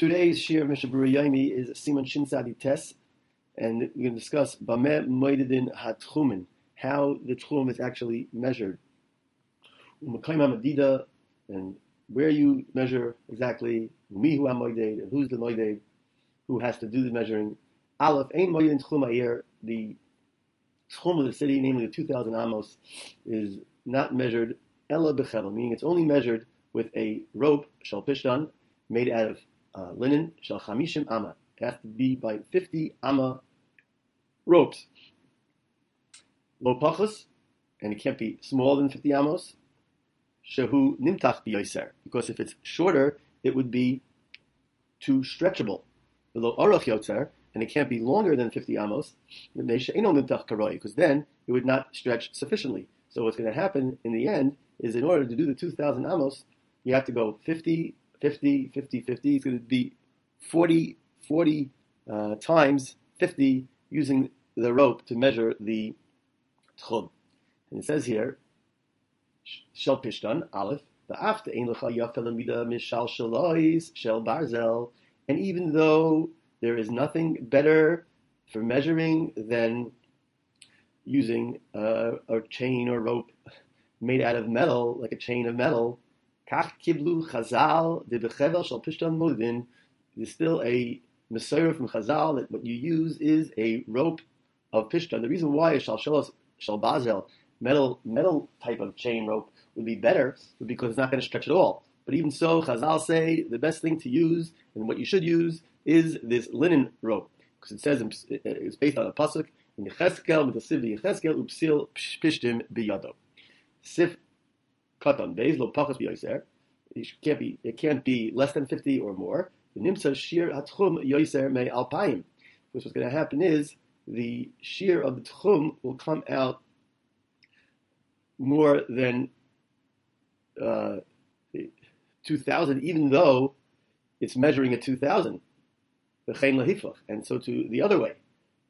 Today's Shir of Mishnah Berurah Yomi is Siman Shin Tzadi Tes, and we're going to discuss Bameh Moededin HaTchumin, how the Tchum is actually measured. U'Mekayim HaMedida, and where you measure exactly, Mihu HaMoeded, and who's the Moeded, who has to do the measuring. Aleph, Ein Moededin Tchum Ha'ir, the Tchum of the city, namely the 2,000 amos, is not measured Ela B'Chevel, meaning it's only measured with a rope, Shal Pishtan, made out of linen, Shal Chamishim Amma. It has to be by 50 Amma ropes. Lo Pachas, and it can't be smaller than 50 Amos. Shehu Nimtach B'Yoser, because if it's shorter, it would be too stretchable. Lo Arach Yotzer, and it can't be longer than 50 Amos, because then it would not stretch sufficiently. So what's going to happen in the end is, in order to do the 2,000 Amos, you have to go 50, 50, 50, 50. It's going to be 40 times 50 using the rope to measure the tchum. And it says here, Shel Pishtan, Aleph, V'afta ein lecha yafel amida mishal shalois shel barzel. And even though there is nothing better for measuring than using a chain or rope made out of metal, like a chain of metal, Kach kiblu Chazal de bechevel shel pishtan modin. There's still a Mesorah from Chazal that what you use is a rope of pishtan. The reason why a shal bazel, metal type of chain rope, would be better would because it's not going to stretch at all. But even so, Chazal say the best thing to use and what you should use is this linen rope, because it says it's based on a pasuk in Yecheskel, B'Tasiv Yecheskel Upsil Pishtim Biyado. Sif Katan Beis Lo Pachas B'Yoser. It can't be less than 50 or more. Nimsa Shir Hatchum Yoser Me Alpayim. Which what's going to happen is the shear of the tchum will come out more than 2,000, even though it's measuring at 2,000. And so to the other way,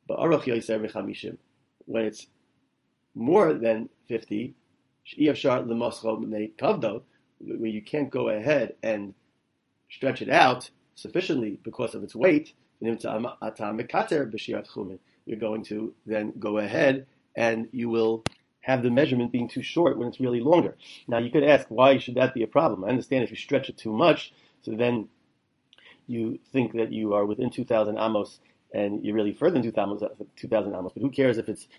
when it's more than 50, where you can't go ahead and stretch it out sufficiently because of its weight, you're going to then go ahead and you will have the measurement being too short when it's really longer. Now you could ask, why should that be a problem? I understand if you stretch it too much, so then you think that you are within 2,000 amos and you're really further than 2,000 amos. But who cares if it's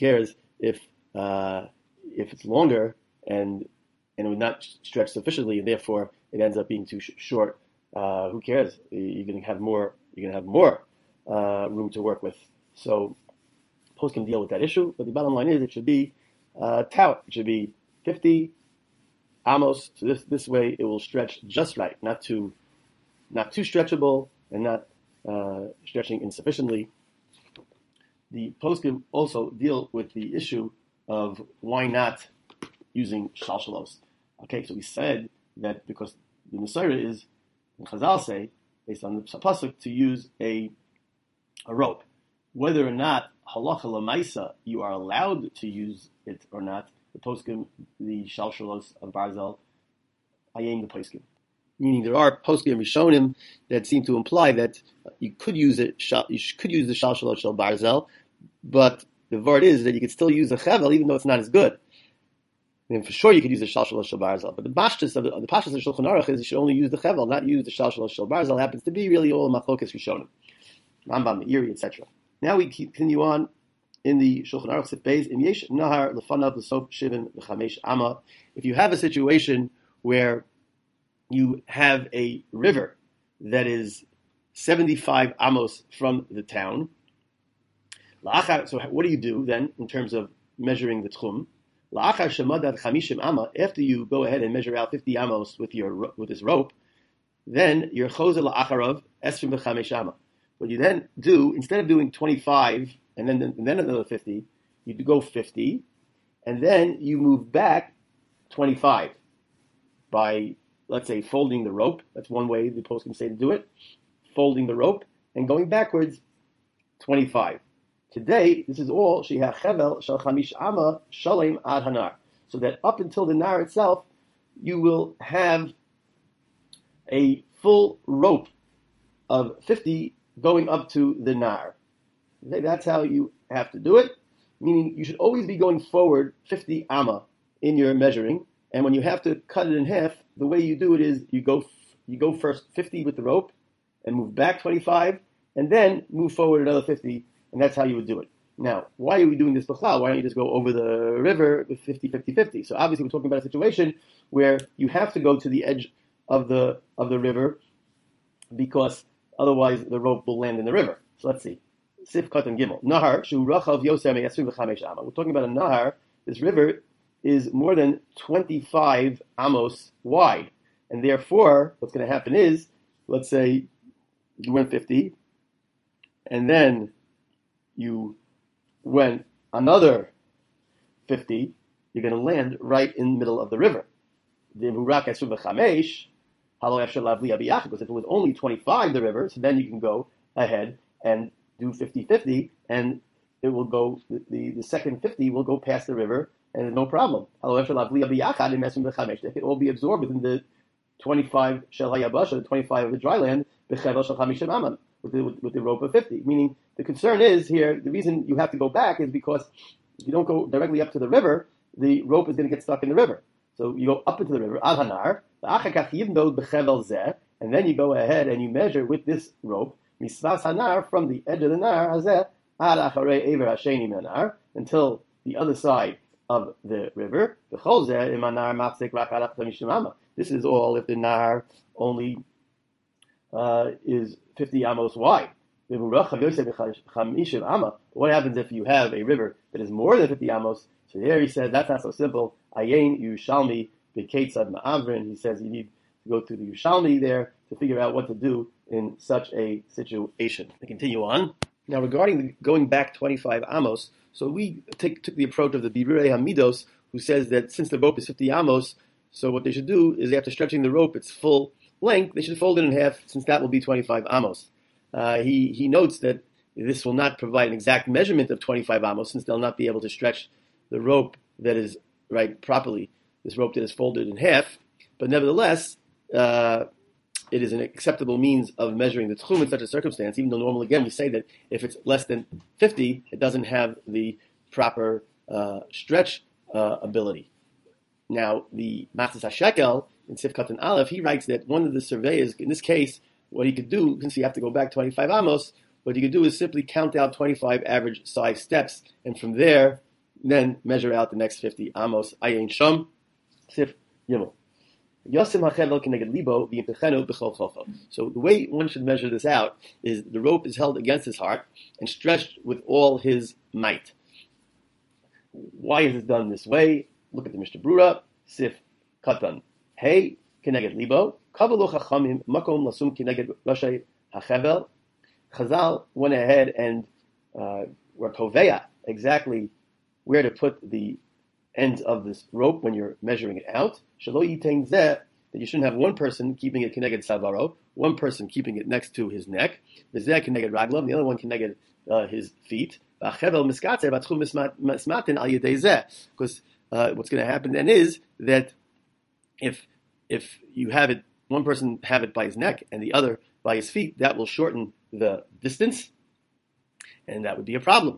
longer and it would not stretch sufficiently, and therefore it ends up being too short? Who cares? You're going to have more. You're going to have more room to work with. So post can deal with that issue. But the bottom line is, it should be tout. It should be 50 amos. So this way it will stretch just right, not too stretchable and not stretching insufficiently. The post can also deal with the issue of why not using shalshalos. Okay, so we said that because the Mesorah is, and Chazal say, based on the pasuk, to use a rope. Whether or not halacha lemaisa you are allowed to use it or not, the poskim, the shalshalos of Barzel, ayim the poskim. Meaning there are poskim rishonim that seem to imply that you could use it. You could use the shalshalos shel Barzel, but the word is that you could still use a chevel even though it's not as good. And for sure you could use the shalshalos shel Barzel, but the pashtus of Shulchan Aruch is you should only use the chevel, not use the shalshalos shel Barzel. It happens to be really all machlokas rishonim, Rambam, Meiri, etc. Now we continue on in the Shulchan Aruch Sif Beis. Im yesh nahar lefanav l'sof shivin v'chamesh amma. If you have a situation where you have a river that is 75 amos from the town, so what do you do then in terms of measuring the tchum? After you go ahead and measure out 50 amos with this rope, then your choser la'acharav esrim v'chamesh amma. What you then do, instead of doing 25 and then another 50, you go 50, and then you move back 25 by, let's say, folding the rope. That's one way the post can say to do it. Folding the rope and going backwards 25. Today, this is all shehach chevel shel chamish amma shalem ad hanar. So that up until the nar itself, you will have a full rope of 50 going up to the Nar. Okay, that's how you have to do it, meaning you should always be going forward 50 amma in your measuring, and when you have to cut it in half, the way you do it is you go first 50 with the rope, and move back 25, and then move forward another 50, and that's how you would do it. Now, why are we doing this b'chlal? Why don't you just go over the river with 50, 50, 50? So obviously we're talking about a situation where you have to go to the edge of the river because otherwise the rope will land in the river. So let's see. Sif Katan Gimel. Nahar, Shu Rachav Yosem Yasrim V'chamesh Amma. We're talking about a Nahar. This river is more than 25 amos wide. And therefore, what's going to happen is, let's say you went 50, and then you went another 50, you're going to land right in the middle of the river. Because if it was only 25, the river, so then you can go ahead and do 50-50, and it will go, the second 50 will go past the river, and there's no problem. It can all be absorbed within the 25 shel hayabasha, the 25 of the dry land, with the rope of 50. Meaning, the concern is here, the reason you have to go back is because if you don't go directly up to the river, the rope is going to get stuck in the river. So you go up into the river, ad hanar, and then you go ahead and you measure with this rope, misvas hanar, from the edge of the nar, until the other side of the river. This is all if the nar only is 50 amos wide. What happens if you have a river that is more than 50 amos? So here he says that's not so simple. Ayin Yushalmi B'Keitzad Ma'avrin. He says you need to go to the Yushalmi there to figure out what to do in such a situation. To continue on. Now regarding going back 25 amos, so we took the approach of the Birurei Hamidos, who says that since the rope is 50 amos, so what they should do is after stretching the rope its full length, they should fold it in half, since that will be 25 amos. He notes that this will not provide an exact measurement of 25 amos, since they'll not be able to stretch the rope that is right properly, this rope that is folded in half, but nevertheless, it is an acceptable means of measuring the tchum in such a circumstance, even though normally, again, we say that if it's less than 50, it doesn't have the proper stretch ability. Now, the Matzis HaShekel, in Sif Katan Aleph, he writes that one of the surveyors, in this case, what he could do, since you have to go back 25 amos, what he could do is simply count out 25 average size steps, and from there, then measure out the next 50 amos. Ayin Sham, Sif Yimel. So the way one should measure this out is the rope is held against his heart and stretched with all his might. Why is it done this way? Look at the Mishnah Brura, Sif Katan. Hey, Keneged Libo, Kavalu Chachamim, Makom Lasum Keneged Rashay HaChevel. Chazal went ahead and were toveya exactly where to put the ends of this rope when you're measuring it out. Shelo yitain zeh, that you shouldn't have one person keeping it keneged savaro, one person keeping it next to his neck, v'zeh keneged raglav, the other one keneged his feet. V'achevel miskatzer b'tchum mismatin al yedei zeh, because what's going to happen then is that if you have it, one person have it by his neck and the other by his feet, that will shorten the distance, and that would be a problem.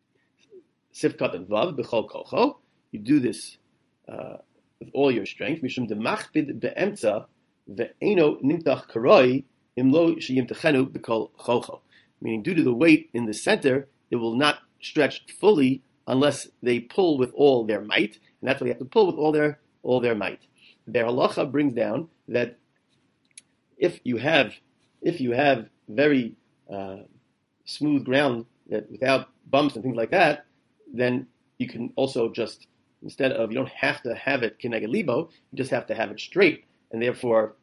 Sif katan vav b'chol kocho. You do this with all your strength. Mishum demachbid be'emtza ve'eno nimtach karoi imlo sheyimtachenu b'kol chocho. Meaning, due to the weight in the center, it will not stretch fully unless they pull with all their might, and that's why you have to pull with all their might. The halacha brings down that if you have very smooth ground that without bumps and things like that, then you can also just, instead of, you don't have to have it keneged libo, you just have to have it straight. And therefore,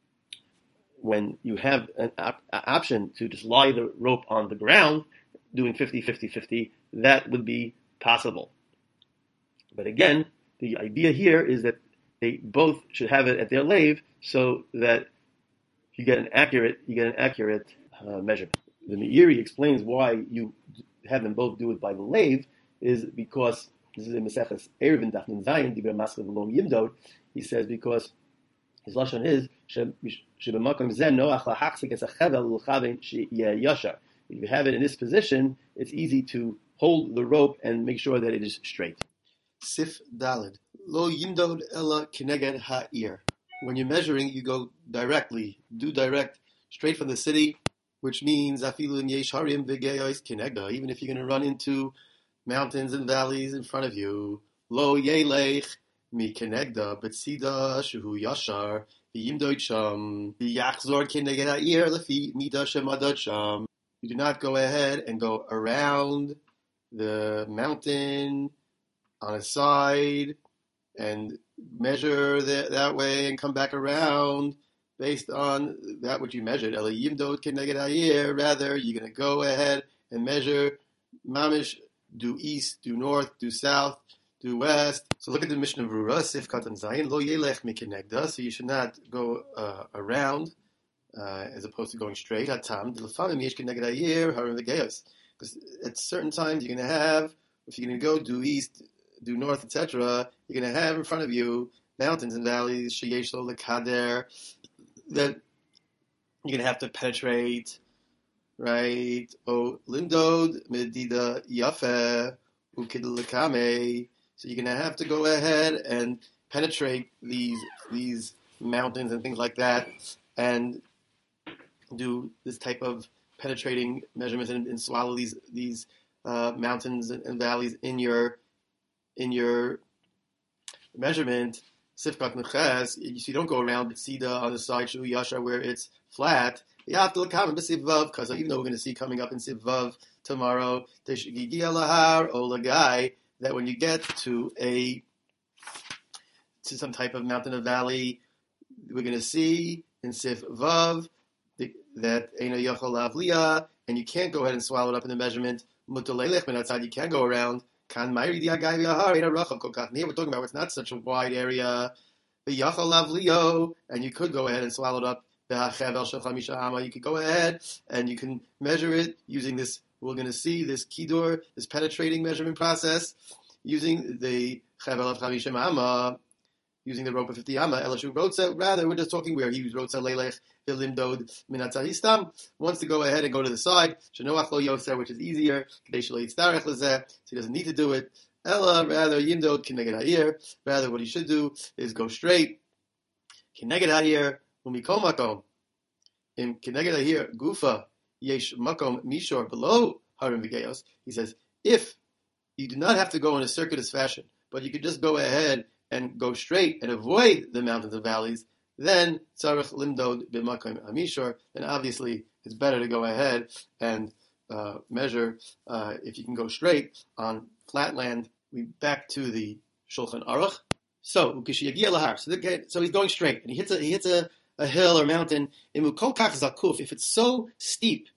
when you have an option to just lie the rope on the ground, doing 50-50-50, that would be possible. But again, the idea here is that they both should have it at their lathe so that you get an accurate measurement. The Meiri explains why you have them both do it by the lathe is because this is in Maseches Eruvin Daf Nun Zayin Divrei Maskil V'Lo Yimdod. He says because His lashon is shebemakom zeh noach lahachzik es hachevel l'chavein sheyeh yashar. If you have it in this position, it's easy to hold the rope and make sure that it is straight. Sif dalid lo yimdod ella kineged ha'ir. When you're measuring, you go directly, do direct, straight from the city, which means afilu yesh harim v'geyos kinegda. Even if you're going to run into mountains and valleys in front of you, lo yelech mi kinegda b'tzida shehu yashar v'yimdod sham v'yachzor kineged ha'ir lefi mida shemadad sham. You do not go ahead and go around the mountain on a side and measure that way and come back around based on that which you measured. Rather, you're going to go ahead and measure mamish, due east, due north, due south, due west. So look at the Mishnah Brura, Sif Katan Zayin, lo yelech mikinegda. So you should not go around as opposed to going straight. Hatam, because at certain times you're going to have, if you're going to go due east, due north, etc., you're going to have in front of you mountains and valleys, sheyesh lo lekader, that you're going to have to penetrate, right? O lindod medida yafe ukid lekame. So you're going to have to go ahead and penetrate these mountains and things like that, and do this type of penetrating measurements and swallow these mountains and valleys in your measurement. Sifkat neches, so you don't go around B'tzida on the side Shu Yashar where it's flat. You have to look at B'Sivvav, because even though we're going to see coming up in Sivvav tomorrow, Lahar Olagai, that when you get to some type of mountain or valley, we're going to see in Sivvav that Eino Yochel Lavliya, and you can't go ahead and swallow it up in the measurement. Mutolelech, but outside you can go around. Here we're talking about it's not such a wide area. And you could go ahead and swallow it up. You could go ahead and you can measure it using this. We're going to see this kidor, this penetrating measurement process, using the chevel of chamisha ama, using the rope of 50 ama. Elashu rotza. Rather, we're just talking where he used rotza leilech ilimdod minatzahistam. Wants to go ahead and go to the side. Shenoach lo yoser, which is easier. Kadesh lo yitzdarech lezeh, so he doesn't need to do it. Ella, rather yimdod kineged ha'ir. Rather, what he should do is go straight. Kineged ha'ir umikom makom. In kineged ha'ir gufa yesh makom mishor below harim v'geyos. He says if you do not have to go in a circuitous fashion, but you could just go ahead and go straight and avoid the mountains and valleys, then tzarich limdod b'makom amishor. Then obviously it's better to go ahead and measure if you can go straight on flat land. We back to the Shulchan Aruch. So so he's going straight and he hits a hill or mountain. If it's so steep,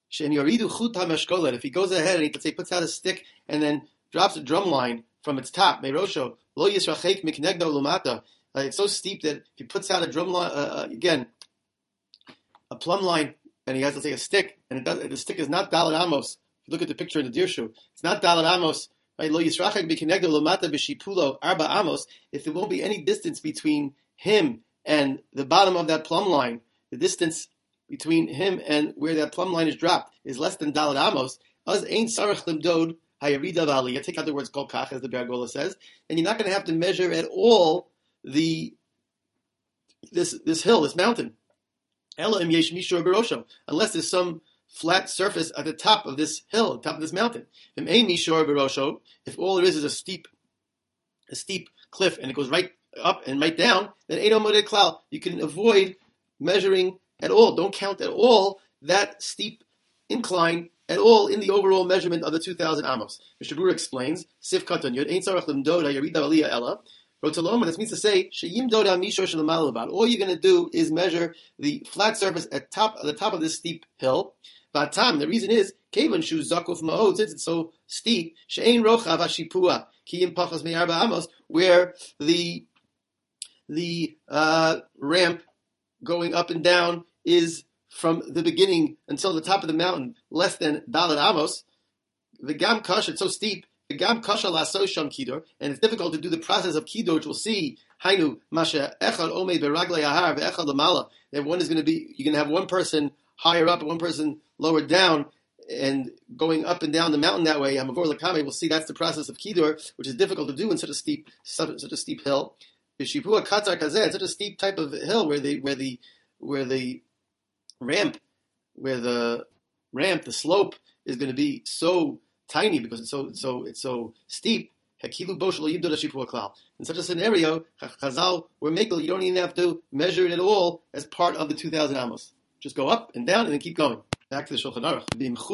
if he goes ahead and he, let's say, puts out a stick and then drops a drum line from its top, Meirosho, lo yisrachek miknegdo lumata. It's so steep that if he puts out a drum line, again, a plumb line, and he has to take a stick, and the stick is not Dalet Amos. If you look at the picture in the deer shoe, it's not Dalet Amos. Right? Lo yisrachek miknegdo lumata b'shipulo arba amos. If there won't be any distance between him and the bottom of that plumb line, the distance between him and where that plumb line is dropped is less than Dalet Amos. Az ein sarach limdod. Take out the words kol kach, as the Bergola says, and you're not going to have to measure at all this hill, this mountain. Unless there's some flat surface at the top of this hill, top of this mountain. If all there is a steep cliff and it goes right up and right down, then you can avoid measuring at all. Don't count at all that steep incline at all in the overall measurement of the 2,000 amos. Mr. Brewer explains, Sif Katan Yud, Ein Tzarech Limdod HaYarida Aliyah Ella, Rotaloma, this means to say, Sheyim Dod HaMishor Shelamal Levad. All you're going to do is measure the flat surface at the top of this steep hill. Vatam, the reason is, Kevan Shu Zakuf Ma'od, since it's so steep, She'ein Rochav HaShipua, Kiyim Pachas Me'arba Amos, where the ramp going up and down is from the beginning until the top of the mountain, less than Dalet Amos. The Gam Kash, it's so steep, Gam kasha laso sham kidor, and it's difficult to do the process of kidor, which we'll see. Hainu masha echad omeid beraglei ahar ve'echad lamala. That one is going to be, you're going to have one person higher up and one person lower down, and going up and down the mountain that way. Hamavor lakame. We'll see that's the process of kidor, which is difficult to do in such a steep hill. B'shipua katzar kazeh, such a steep type of hill where the slope is going to be so tiny because it's so steep. In such a scenario, Chazal or Mekel, you don't even have to measure it at all as part of the 2,000 amos. Just go up and down and then keep going. Back to the Shulchan Aruch.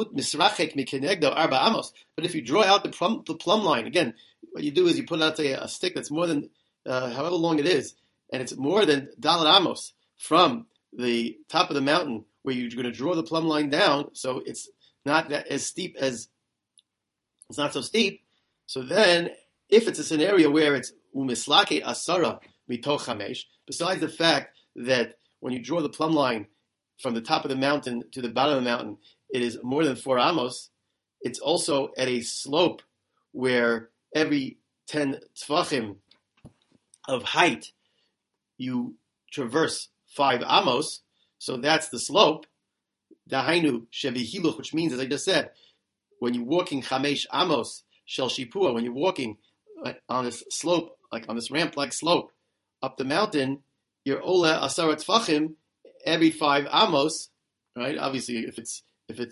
But if you draw out the plumb line, again, what you do is you put out a stick that's more than however long it is, and it's more than Dalet Amos from the top of the mountain where you're going to draw the plumb line down, so it's not that as steep as it's not so steep. So then, if it's a scenario where it's umislake asara mitoch chamesh, besides the fact that when you draw the plumb line from the top of the mountain to the bottom of the mountain, it is more than 4 amos, it's also at a slope where every 10 tfachim of height you traverse 5 amos, so that's the slope. Dahainu shevihiluch, which means, as I just said, when you're walking chamesh amos shel shipua, when you're walking on this slope, like on this ramp-like slope up the mountain, you're ola asara tfachim every 5 amos, right? Obviously, if it's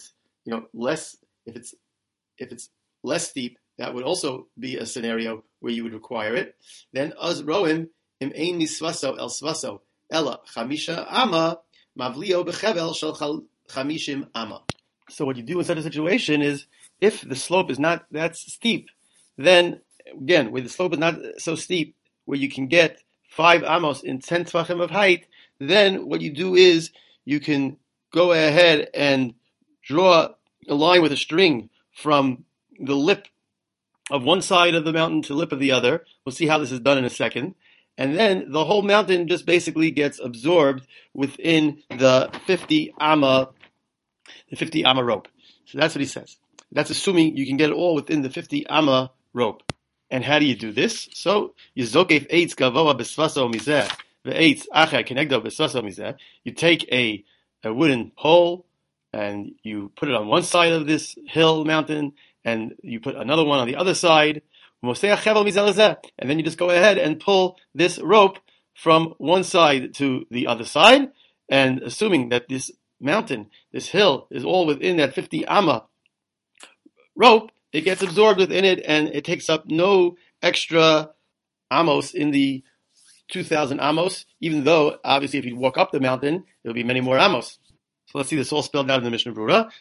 less steep, that would also be a scenario where you would require it. Then az roim im ein misvaso el svaso ella chamisha ama mavlio bechevel shel chamishim ama. So what you do in such a situation is, if the slope is not that steep, then again, where the slope is not so steep, where you can get 5 amos in 10 tvachim of height, then what you do is you can go ahead and draw a line with a string from the lip of one side of the mountain to the lip of the other. We'll see how this is done in a second. And then the whole mountain just basically gets absorbed within the 50 amma rope. So that's what he says. That's assuming you can get it all within the 50 amma rope. And how do you do this? So you zokef eitz gavoa besvaso mizeh ve'eitz achar kenegdo besvaso mizeh. You take a wooden pole and you put it on one side of this hill mountain, and you put another one on the other side. And then you just go ahead and pull this rope from one side to the other side, and assuming that this mountain, this hill, is all within that 50 amma rope, it gets absorbed within it, and it takes up no extra amos in the 2,000 amos, even though, obviously, if you walk up the mountain, there'll be many more amos. So let's see this all spelled out in the Mishnah Brura.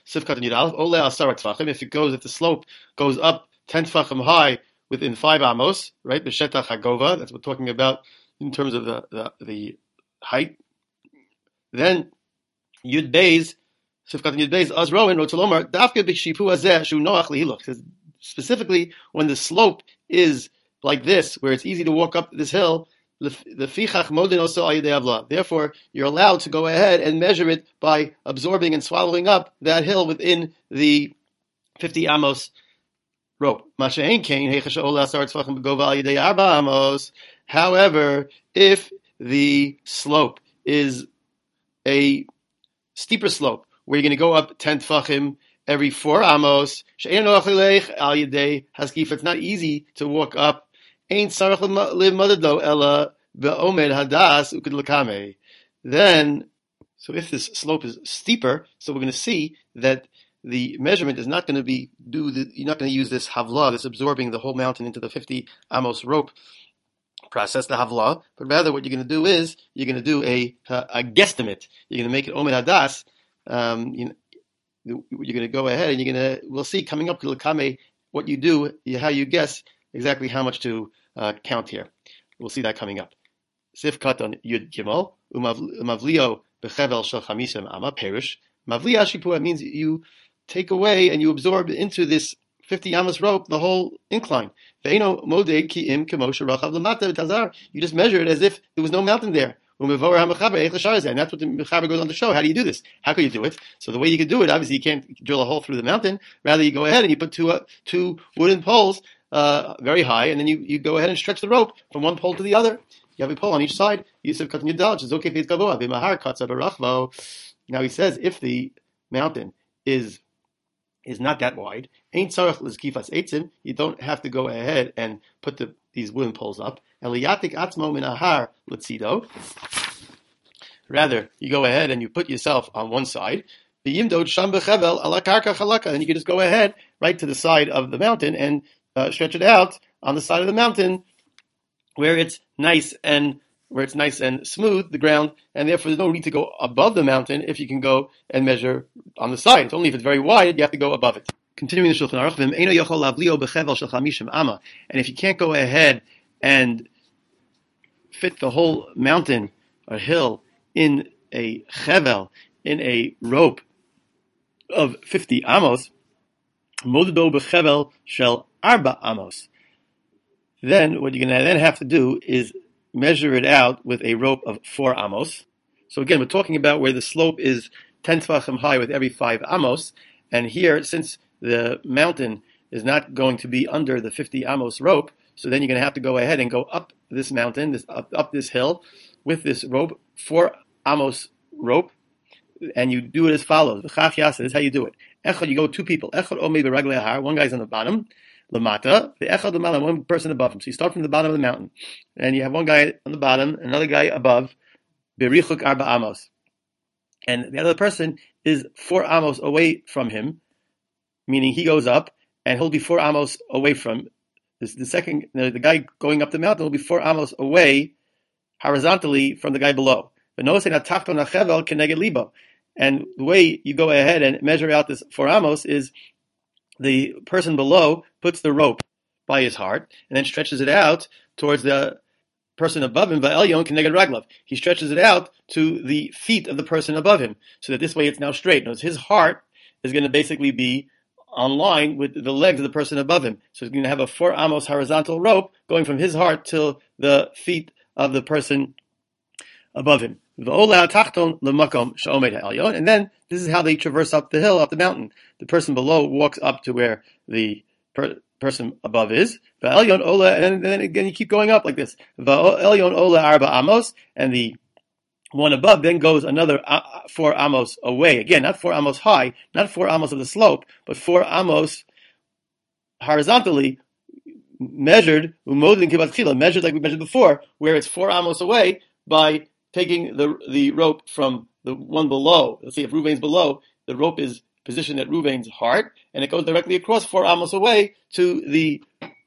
If the slope goes up 10 tfachim high within 5 amos, right? The Shetach Hagova, that's what we're talking about in terms of the height. Then Yud Beis, Azroin, Rotolomar, Dafke B'Shipu Azeh, Shu Noach Lihilach. Says specifically when the slope is like this, where it's easy to walk up this hill, therefore, you're allowed to go ahead and measure it by absorbing and swallowing up that hill within the 50 amos rope. However, if the slope is a steeper slope, where you're going to go up 10 tfachim every 4 amos, it's not easy to walk up. Then, so if this slope is steeper, so we're going to see that the measurement is not going to be you're not going to use this havla, this absorbing the whole mountain into the 50 amos rope process, the havla, but rather what you're going to do is you're going to do a guesstimate. You're going to make it omed hadas. You're going to go ahead and we'll see coming up to Lakame what you do, how you guess exactly how much to count here. We'll see that coming up. Sif Katan Yud Gimel Umavlio Bechevel Shel Chamisim Ama Perish. Mavliya Shipua means you take away and you absorb into this 50 amos rope the whole incline. You just measure it as if there was no mountain there. And that's what the Mechaber goes on to show. How do you do this? How can you do it? So the way you can do it, obviously you can't drill a hole through the mountain. Rather, you go ahead and you put two wooden poles very high, and then you go ahead and stretch the rope from one pole to the other. You have a pole on each side. Yosef Katan Yudal, which is okay for Yitzgavoa. B'mahar Katza Barachvo. Now he says if the mountain is not that wide, ain't tzarich l'zkifas eitzim, you don't have to go ahead and put these wooden poles up. Eliyatik atzmo min ahar l'tzido. Rather, you go ahead and you put yourself on one side. V'yimdod sham b'chevel ala karka chalaka. Then you can just go ahead right to the side of the mountain and stretch it out on the side of the mountain where it's nice and smooth, the ground, and therefore there's no need to go above the mountain if you can go and measure on the side. It's only if it's very wide, you have to go above it. Continuing the Shulchan Aruch, and if you can't go ahead and fit the whole mountain or hill in a chevel, in a rope of 50 amos, moddo bechevel shel arba amos, then what you're going to then have to do is measure it out with a rope of 4 amos. So again, we're talking about where the slope is 10 tvachim high with every 5 amos. And here, since the mountain is not going to be under the 50 amos rope, so then you're going to have to go ahead and go up this mountain, up this hill, with this rope, 4 amos rope, and you do it as follows. This is how you do it. You go 2 people. One guy's on the bottom, Lamata, the echad l'malam, one person above him. So you start from the bottom of the mountain, and you have one guy on the bottom, another guy above, berichuk arba amos, and the other person is 4 amos away from him, meaning he goes up, and he'll be 4 amos away from the guy going up the mountain will be 4 amos away horizontally from the guy below. And the way you go ahead and measure out this 4 amos is the person below puts the rope by his heart and then stretches it out towards the person above him. He stretches it out to the feet of the person above him, so that this way it's now straight. Notice his heart is going to basically be on line with the legs of the person above him. So he's going to have a 4 amos horizontal rope going from his heart till the feet of the person above him. And then this is how they traverse up the hill, up the mountain. The person below walks up to where the person above is. And then again you keep going up like this. And the one above then goes another 4 amos away. Again, not 4 amos high, not 4 amos of the slope, but 4 amos horizontally measured like we measured before, where it's 4 amos away by taking the rope from the one below. Let's see, if Ruvain's below, the rope is positioned at Ruvain's heart, and it goes directly across 4 amos away to the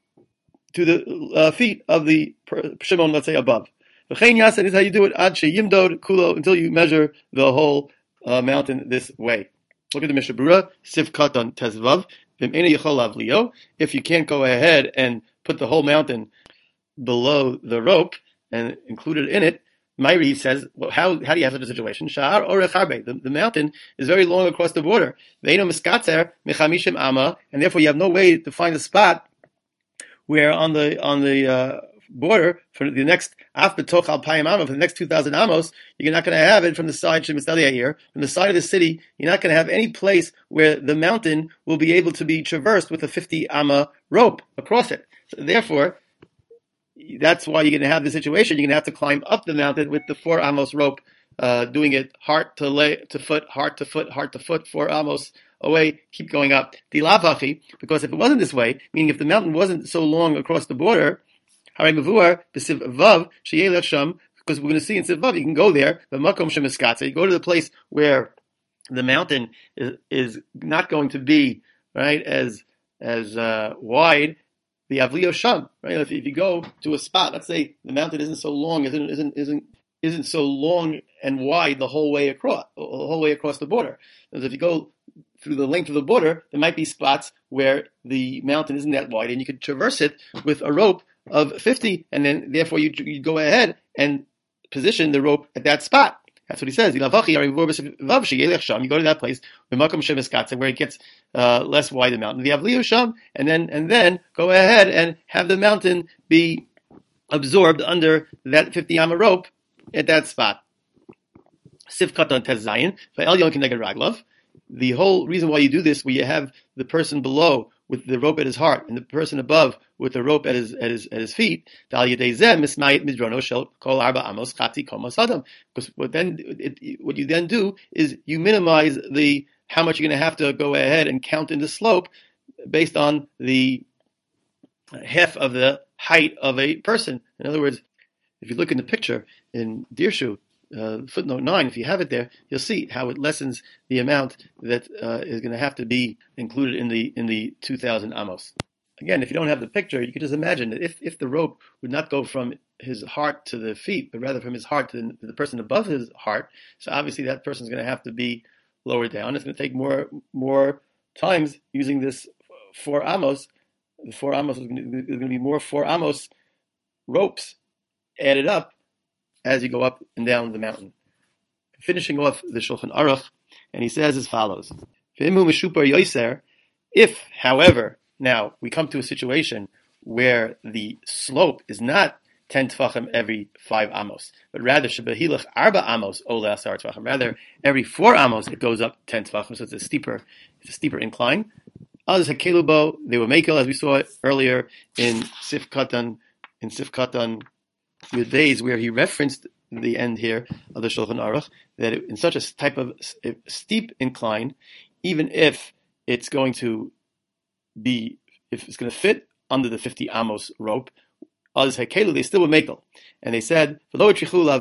feet of the Shimon, let's say, above. This is how you do it, ad sheyimdod kulo, until you measure the whole mountain this way. Look at the Mishnah Berurah, Sif Katan Tezvav, if you can't go ahead and put the whole mountain below the rope and include it in it, Myri says, well, how do you have such a situation? Sha'ar orech harbe. The mountain is very long across the border. Ve'eno miskatzer mechamishim ama, and therefore you have no way to find a spot where on the border for the next af betoch alpayim amos, for the next 2,000 amos, you're not going to have it from the side shemistalia here, from the side of the city. You're not going to have any place where the mountain will be able to be traversed with a 50 amma rope across it. So therefore, that's why you're going to have the situation. You're going to have to climb up the mountain with the 4 amos rope, doing it heart to foot, heart to foot, heart to foot, 4 amos away, keep going up. Because if it wasn't this way, meaning if the mountain wasn't so long across the border, because we're going to see in Sivav, you can go there, you go to the place where the mountain is not going to be right as wide. The Avliyo Sham, right? If you go to a spot, let's say the mountain isn't so long, isn't so long and wide the whole way across the border. Because if you go through the length of the border, there might be spots where the mountain isn't that wide, and you could traverse it with a rope of 50, and then therefore you go ahead and position the rope at that spot. That's what he says. You go to that place where it gets less wide, the mountain. The Avliyu Sham, and then go ahead and have the mountain be absorbed under that 50 amma rope at that spot. Sif Katan Tes Zayin, Va'el Yon Keneged Raglav. The whole reason why you do this, where you have the person below with the rope at his heart and the person above with the rope at his feet, because what you then do is you minimize the how much you're going to have to go ahead and count in the slope based on the half of the height of a person. In other words, if you look in the picture in Dirshu, footnote 9, if you have it there, you'll see how it lessens the amount that is going to have to be included in the 2,000 amos. Again, if you don't have the picture, you can just imagine that if the rope would not go from his heart to the feet, but rather from his heart to the person above his heart, so obviously that person is going to have to be lower down. It's going to take more times using this 4 amos. The 4 amos is going to be more 4 amos ropes added up as you go up and down the mountain. Finishing off the Shulchan Aruch, and he says as follows: if, however, now we come to a situation where the slope is not 10 tefachim every 5 amos, but rather shebehilach arba amos ole asar tefachim. Rather, every 4 amos it goes up 10 tefachim, so it's a steeper incline. Az hakelubo, they were makel, as we saw it earlier in Sif Katan Yud Beis, where he referenced the end here of the Shulchan Aruch, that in such a type of steep incline, even if it's going to fit under the 50 amos rope, Az Hakelu, they still would makel. And they said, you don't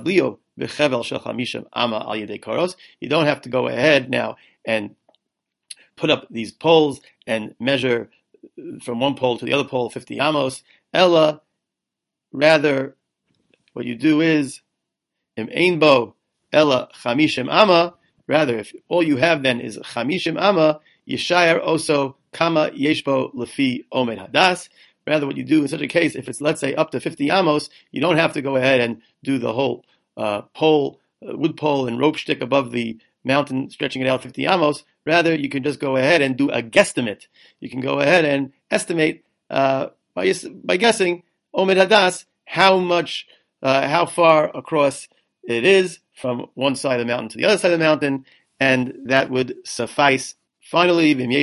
have to go ahead now and put up these poles and measure from one pole to the other pole 50 amos. Ella, rather, what you do is im einbo ella chamishim ama. Rather, if all you have then is chamishim ama, yishayar also kama yeshbo lefi omed hadas. Rather, what you do in such a case, if it's, let's say, up to 50 amos, you don't have to go ahead and do the whole wood pole and rope stick above the mountain, stretching it out 50 amos. Rather, you can just go ahead and do a guesstimate. You can go ahead and estimate by guessing omed hadas how far across it is from one side of the mountain to the other side of the mountain, and that would suffice. Finally, but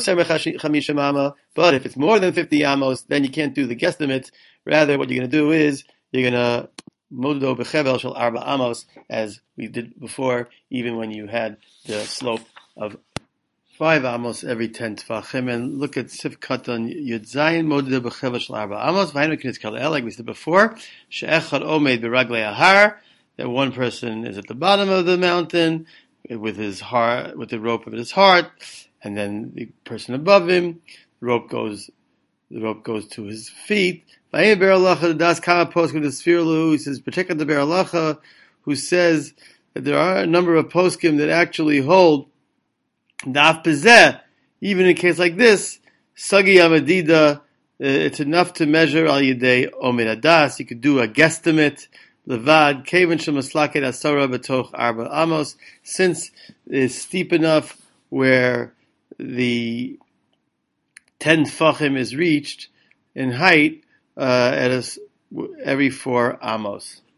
if it's more than 50 amos, then you can't do the guesstimate. Rather, what you're going to do is you're going to modo bechevel shel arba amos, as we did before, even when you had the slope of 5 amos every 10 tefachim. And look at Sif Katan Yud Zayin modo bechevel shel arba amos. Like we said before, she'echad omed beraglei ahar, that one person is at the bottom of the mountain with his heart, with the rope of his heart, and then the person above him, the rope goes to his feet. He says, particularly the Be'er Halacha, who says that there are a number of poskim that actually hold daf pezeh, even in a case like this, sagi amadida, it's enough to measure al yedei omed hadas. You could do a guesstimate. Levad kevan shemaslaket asara betoch arba amos, since it's steep enough where the 10 tefachim is reached in height every 4 amos.